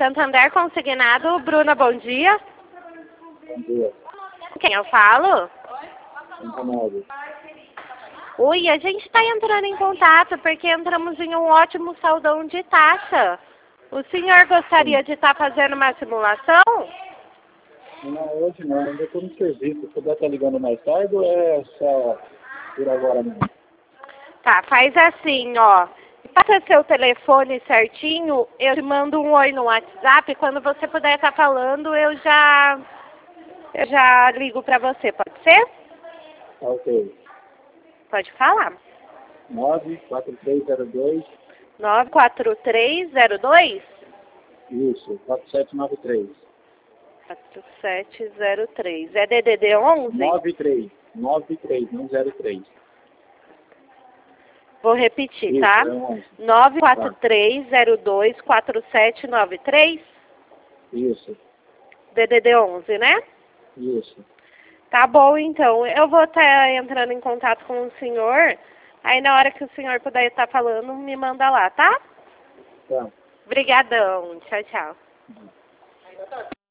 Santander Consignado, Bruna, bom dia. Bom dia. Quem eu falo? 59. Oi, a gente está entrando em contato porque entramos em um ótimo saldão de taxa. O senhor gostaria de estar fazendo uma simulação? Não, hoje não, ainda estou no serviço. Se puder estar ligando mais tarde ou é só por agora mesmo? Tá, faz assim, ó. Passa seu telefone certinho, eu te mando um oi no WhatsApp. Quando você puder estar falando, eu já ligo para você, pode ser? Tá, ok. Pode falar. 94302. 94302? Isso, 4793. 4703. É DDD 11? 93, 93, não 03. Vou repetir, Isso, tá? é 11. 943024793? Isso, DDD 11, né? isso. Tá bom, então. Eu vou estar entrando em contato com o senhor. Aí na hora que o senhor puder estar falando, me manda lá, tá? Tá. Obrigadão. Tchau, tchau.